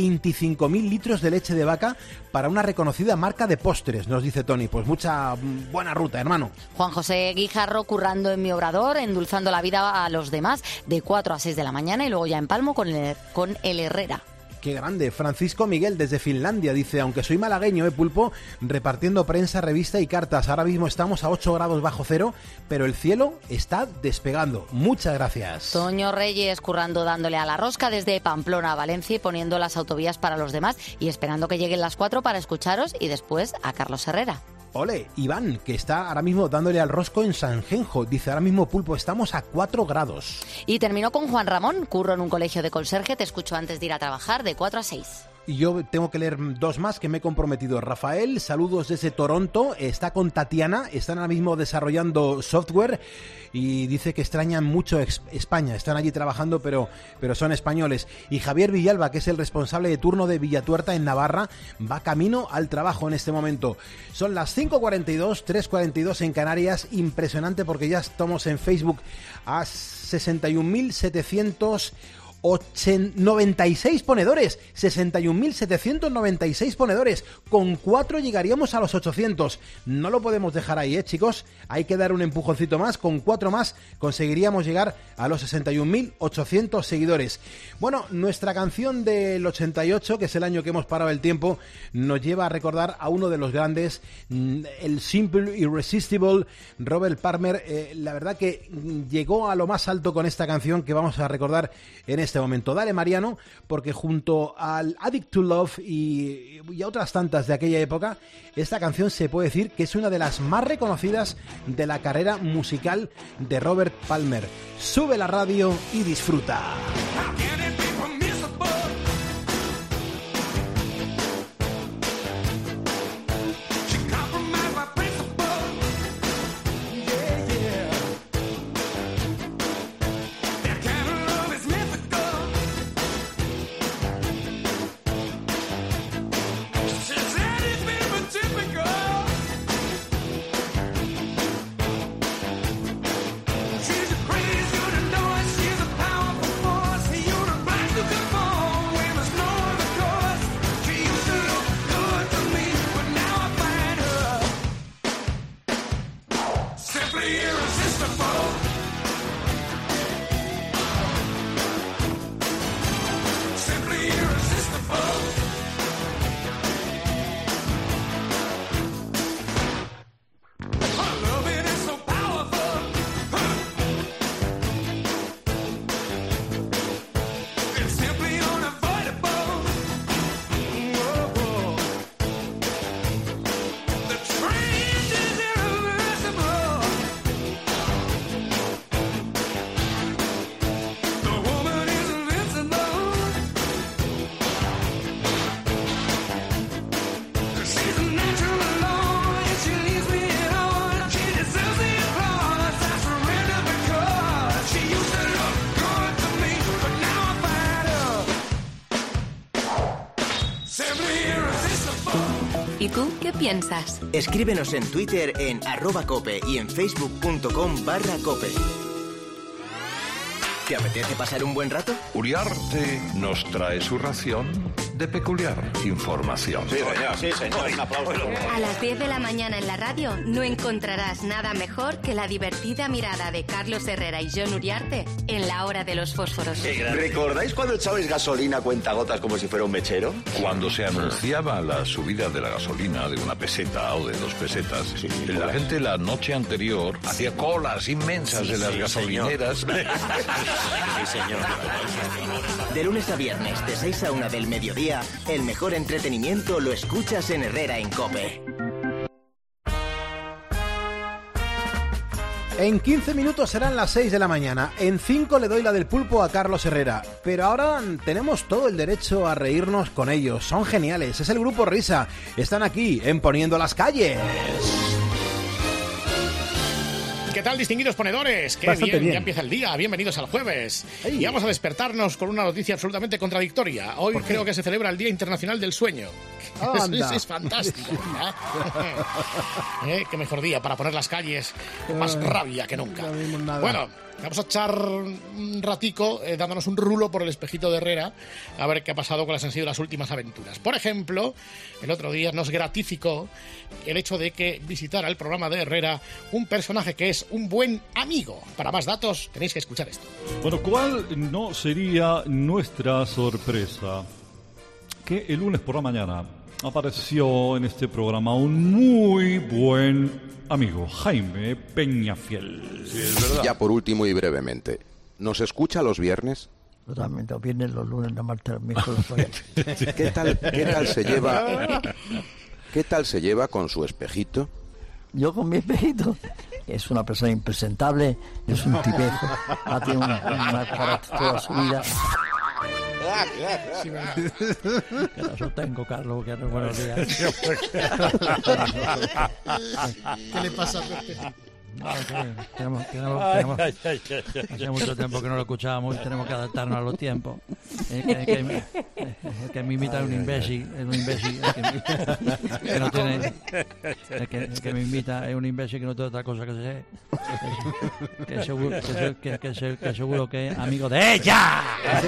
25.000 litros de leche de vaca para una reconocida marca de postres, nos dice Tony. Pues mucha buena ruta, hermano. Juan José Guijarro currando en mi obrador, endulzando la vida a los demás de 4 a 6 de la mañana y luego ya en Palmo con el Herrera. Qué grande. Francisco Miguel desde Finlandia dice, aunque soy malagueño, Pulpo, repartiendo prensa, revista y cartas. Ahora mismo estamos a 8 grados bajo cero, pero el cielo está despegando. Muchas gracias. Toño Reyes currando, dándole a la rosca desde Pamplona a Valencia y poniendo las autovías para los demás y esperando que lleguen las 4 para escucharos y después a Carlos Herrera. Ole, Iván, que está ahora mismo dándole al rosco en Sanjenjo. Dice, ahora mismo, Pulpo, estamos a 4 grados. Y terminó con Juan Ramón, curro en un colegio de conserje, te escucho antes de ir a trabajar, de 4 a 6. Y yo tengo que leer 2 más que me he comprometido. Rafael, saludos desde Toronto, está con Tatiana, están ahora mismo desarrollando software y dice que extrañan mucho España, están allí trabajando pero son españoles. Y Javier Villalba, que es el responsable de turno de Villatuerta en Navarra, va camino al trabajo en este momento. Son las 5:42, 3:42 en Canarias, impresionante porque ya estamos en Facebook a 61.796 ponedores, 61.796 ponedores, con 4 llegaríamos a los 800, no lo podemos dejar ahí, chicos, hay que dar un empujoncito más, con 4 más conseguiríamos llegar a los 61.800 seguidores. Bueno, nuestra canción del 88, que es el año que hemos parado el tiempo, nos lleva a recordar a uno de los grandes, el Simple Irresistible, Robert Palmer. La verdad que llegó a lo más alto con esta canción que vamos a recordar en este momento. Dale, Mariano, porque junto al Addict to Love y a otras tantas de aquella época, esta canción se puede decir que es una de las más reconocidas de la carrera musical de Robert Palmer. Sube la radio y disfruta. She's a crazy, you to know it. She's a powerful force. You ¿Y tú qué piensas? Escríbenos en Twitter en @cope y en facebook.com/cope. ¿Te apetece pasar un buen rato? Uriarte nos trae su ración de peculiar información. Sí, señor. Un aplauso. A las 10 de la mañana en la radio no encontrarás nada mejor que la divertida mirada de Carlos Herrera y Jon Uriarte en La Hora de los Fósforos. ¿Recordáis cuando echabais gasolina a cuentagotas como si fuera un mechero? Cuando se anunciaba la subida de la gasolina de 1 peseta o de 2 pesetas, la gente la noche anterior hacía colas inmensas de las gasolineras. Sí, señor. De lunes a viernes, de 6 a 1 del mediodía, el mejor entretenimiento lo escuchas en Herrera en COPE. En 15 minutos serán las 6 de la mañana. En 5 le doy la del pulpo a Carlos Herrera. Pero ahora tenemos todo el derecho a reírnos con ellos. Son geniales. Es el grupo Risa. Están aquí en Poniendo las Calles. ¿Qué tal, distinguidos ponedores? ¡Qué bien! Ya empieza el día. Bienvenidos al jueves. Y vamos a despertarnos con una noticia absolutamente contradictoria. Hoy creo que se celebra el Día Internacional del Sueño. Es fantástico. Qué mejor día para poner las calles con más rabia que nunca. Bueno, vamos a echar un ratico dándonos un rulo por el espejito de Herrera a ver qué ha pasado, cuáles han sido las últimas aventuras. Por ejemplo, el otro día nos gratificó el hecho de que visitara el programa de Herrera un personaje que es un buen amigo. Para más datos tenéis que escuchar esto. Bueno, ¿cuál no sería nuestra sorpresa? Que el lunes por la mañana apareció en este programa un muy buen amigo, Jaime Peñafiel. Sí, es verdad. Ya por último y brevemente, ¿nos escucha los viernes? Totalmente, los viernes, los lunes, los martes, los miércoles. ¿Qué tal se lleva con su espejito? Yo con mi espejito. Es una persona impresentable, es un tipejo, ha tenido una carácter toda su vida. Que no tengo, Carlos, que no, buenos días. ¿Qué le pasa a Pepe? No, hace mucho tiempo que no lo escuchábamos y tenemos que adaptarnos a los tiempos. El que me imita es un imbécil, que no tiene. El que me imita es un imbécil que no tiene otra cosa que hacer. Que seguro que es amigo de ella.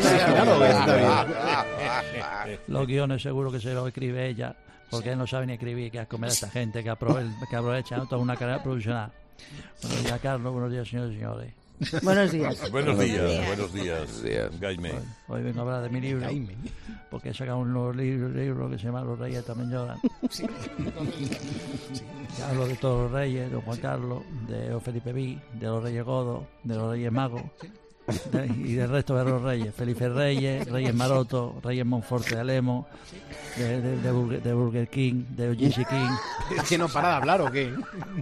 Los guiones seguro que se los escribe ella, porque él no sabe ni escribir, que asco me da esta gente que aprovecha toda una carrera profesional. Buenos días, Carlos. Buenos días, señores y señores. Buenos días. Buenos días, Jaime. Hoy vengo a hablar de mi libro, porque he sacado un nuevo libro que se llama Los Reyes también lloran. Sí. Hablo de todos los reyes, de Juan Carlos, de Felipe V, de los Reyes Godos, de los Reyes Magos. Y del resto de los reyes, Felipe Reyes, Reyes Maroto, Reyes Monforte de Alemo, de Burger King, de Jesse King. ¿Es que no para de hablar o qué?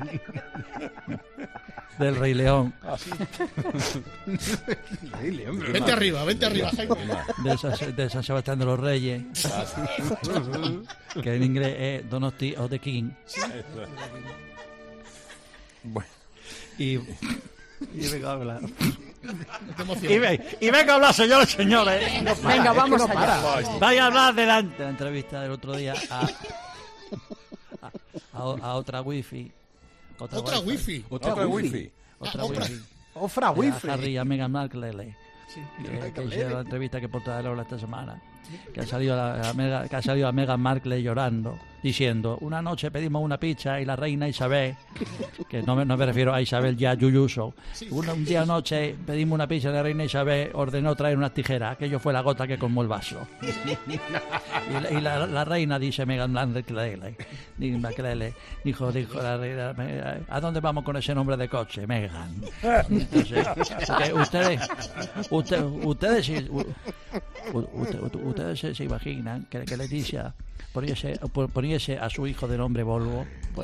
Del Rey León. Vente arriba, Jaime. De San Sebastián de los Reyes, que en inglés es Donosti of the King. Bueno. Y vengo a hablar. Y venga a hablar, señores. Venga, vamos allá. Vaya a hablar de la entrevista del otro día a otra wifi. ¿Otra wifi? A Harry y a Meghan Markle. Que hicieron la entrevista que portada de Lola esta semana. Que ha salido a Meghan Markle llorando, diciendo: una noche pedimos una pizza y la reina Isabel, que no me refiero a Isabel ya Yuyuso, un día anoche pedimos una pizza y la reina Isabel ordenó traer unas tijeras, aquello fue la gota que colmó el vaso. Y la reina, dice Meghan Markle, dijo la reina: ¿a dónde vamos con ese nombre de coche, Meghan? Entonces, ustedes se imaginan que Leticia poniese a su hijo de nombre Volvo. Pues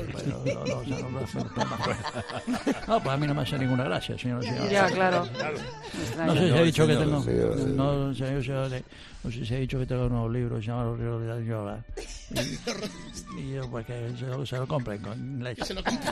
a mí no me hace ninguna gracia, señor. Ya, claro. No sé si he dicho que tengo. No sé si he dicho que tengo unos libros llamados Los libros de la señora. Y yo, pues que se lo compren con leche.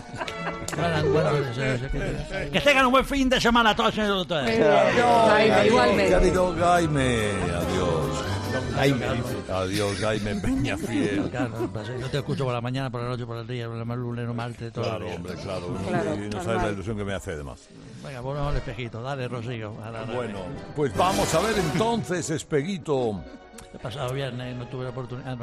Que tengan un buen fin de semana a todos, señores. Igualmente. Querido Jaime, adiós. Jaime. Adiós, Jaime Peñafiel. Claro, no te escucho por la mañana, por la noche, por el día, por el lunes, martes, todo Claro, el día. hombre, claro. Claro, y no sabes la ilusión que me hace, además. Venga, bueno, al espejito. Dale, Rocío. Bueno, pues vamos a ver entonces, Espeguito. El pasado viernes no tuve la oportunidad.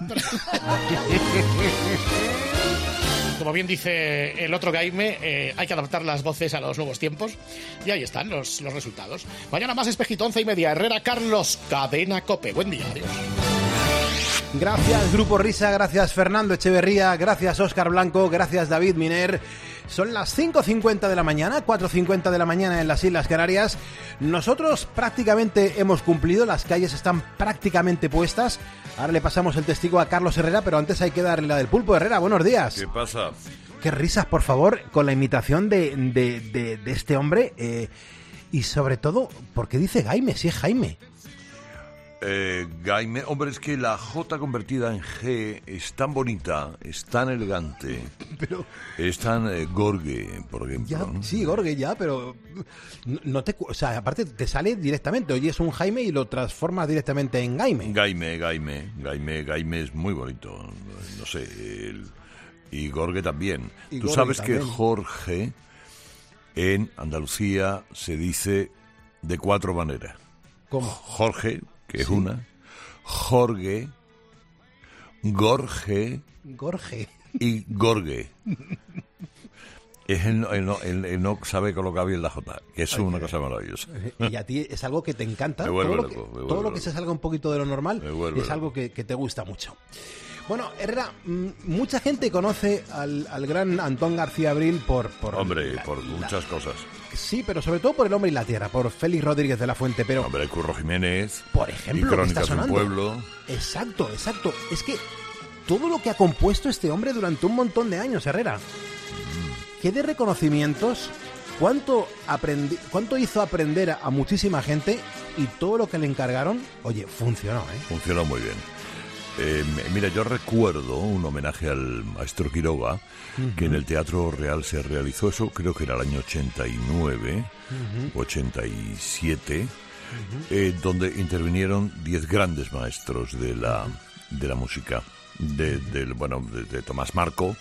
Como bien dice el otro Jaime, hay que adaptar las voces a los nuevos tiempos. Y ahí están los resultados. Mañana más Espejito, 11:30. Herrera, Carlos, Cadena COPE. Buen día, adiós. Gracias, Grupo Risa, gracias, Fernando Echeverría, gracias, Óscar Blanco, gracias, David Miner. Son las 5:50 de la mañana, 4:50 de la mañana en las Islas Canarias. Nosotros prácticamente hemos cumplido, las calles están prácticamente puestas. Ahora le pasamos el testigo a Carlos Herrera, pero antes hay que darle la del pulpo. Herrera, buenos días. ¿Qué pasa? Qué risas, por favor, con la imitación de este hombre. Y sobre todo, ¿por qué dice Jaime si es Jaime? Jaime, hombre, es que la J convertida en G es tan bonita, es tan elegante, pero es tan Gorge, por ejemplo. Ya, sí, Gorge ya, pero no te, o sea, aparte te sale directamente, oyes un Jaime y lo transformas directamente en Jaime. Jaime es muy bonito, no sé, y Gorge también. Y Tú Gorge sabes también. que Jorge en Andalucía se dice de 4 maneras. ¿Cómo? Jorge, que es Sí. una, Jorge, Gorge y Gorge. Es él no sabe colocar bien la J, que es una cosa maravillosa. Y a ti es algo que te encanta. Me vuelve todo loco, todo lo que se salga un poquito de lo normal vuelve es algo que te gusta mucho. Bueno, Herrera, mucha gente conoce al gran Antón García Abril por muchas cosas. Sí, pero sobre todo por El hombre y la tierra, por Félix Rodríguez de la Fuente, pero... Hombre, Curro Jiménez, por ejemplo, y Crónicas está de un sonando. pueblo. Exacto. Es que todo lo que ha compuesto este hombre durante un montón de años, Herrera. ¿Qué de reconocimientos? ¿Cuánto hizo aprender a muchísima gente? Y todo lo que le encargaron, oye, funcionó, ¿eh? Funcionó muy bien. Mira, yo recuerdo un homenaje al maestro Quiroga, que en el Teatro Real se realizó eso, creo que era el año 89, 87, donde intervinieron 10 grandes maestros de la música, de Tomás Marco,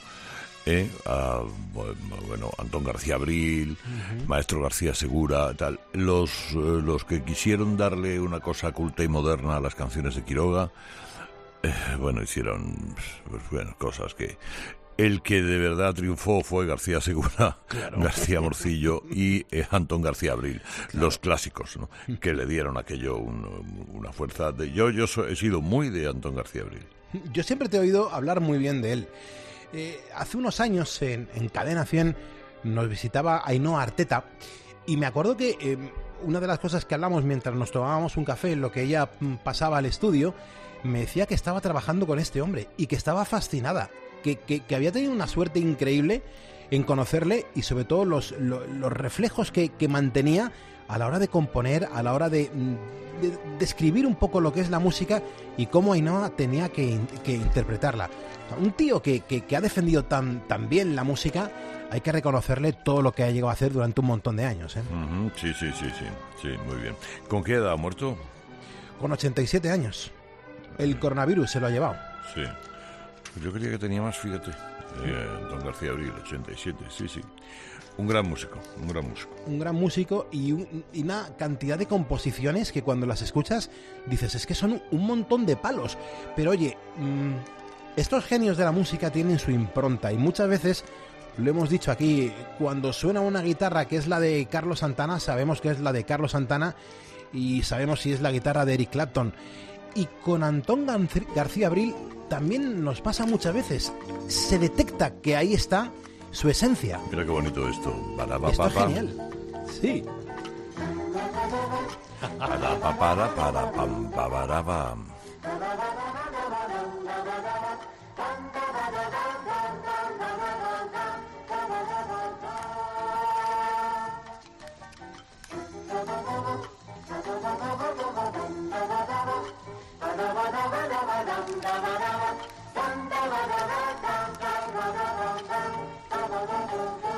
Antón García Abril, Maestro García Segura, tal. Los que quisieron darle una cosa culta y moderna a las canciones de Quiroga, hicieron cosas que... El que de verdad triunfó fue García Segura, claro. García Morcillo y Antón García Abril, claro. Los clásicos, ¿no? Que le dieron aquello una fuerza. Yo he sido muy de Antón García Abril. Yo siempre te he oído hablar muy bien de él. Hace unos años en Cadena 100 nos visitaba Ainhoa Arteta y me acuerdo que una de las cosas que hablamos mientras nos tomábamos un café en lo que ella pasaba al estudio, me decía que estaba trabajando con este hombre y que estaba fascinada, que había tenido una suerte increíble en conocerle y sobre todo los reflejos que mantenía a la hora de componer, a la hora de describir un poco lo que es la música y cómo Ainhoa tenía que interpretarla. O sea, un tío que ha defendido tan bien la música, hay que reconocerle todo lo que ha llegado a hacer durante un montón de años, ¿eh? Sí, muy bien. ¿Con qué edad ha muerto? Con 87 años. El coronavirus se lo ha llevado. Sí. Yo creía que tenía más, fíjate. Don García Abril, 87, sí. Un gran músico. Un gran músico y una cantidad de composiciones que cuando las escuchas dices, es que son un montón de palos. Pero oye, estos genios de la música tienen su impronta y muchas veces, lo hemos dicho aquí, cuando suena una guitarra que es la de Carlos Santana, sabemos que es la de Carlos Santana y sabemos si es la guitarra de Eric Clapton. Y con Antón García Abril también nos pasa muchas veces. Se detecta que ahí está su esencia. Mira qué bonito esto. Esto es genial. Sí.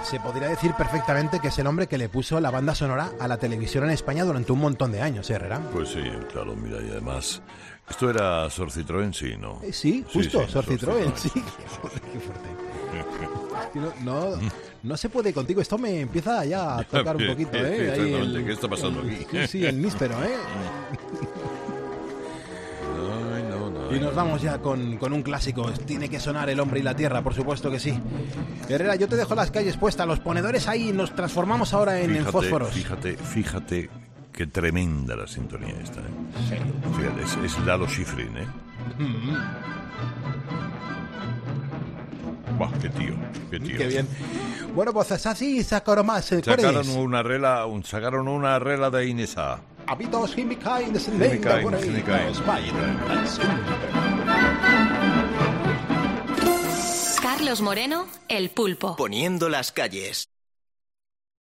Se podría decir perfectamente que es el hombre que le puso la banda sonora a la televisión en España durante un montón de años, Herrera. Pues sí, claro, mira, y además... ¿Esto era Sor Citroën, sí, no? Sí, justo, sí, Sor Citroën, sí. Qué fuerte. No se puede contigo, esto me empieza ya a tocar un poquito, ¿eh? Exactamente, ¿qué está pasando aquí? Sí, el níspero, ¿eh? Y nos vamos ya con un clásico. Tiene que sonar El hombre y la tierra, por supuesto que sí. Herrera, yo te dejo las calles puestas, los ponedores ahí, nos transformamos ahora en fósforos. Fíjate qué tremenda la sintonía esta, ¿eh? Sí. Fíjate, es Lalo Schifrin, ¿eh? Buah, qué tío. Qué bien. Bueno, pues así sacaron más. Sacaron una rela de Inesa. Habitos Himikain, Carlos Moreno, El Pulpo. Poniendo las calles.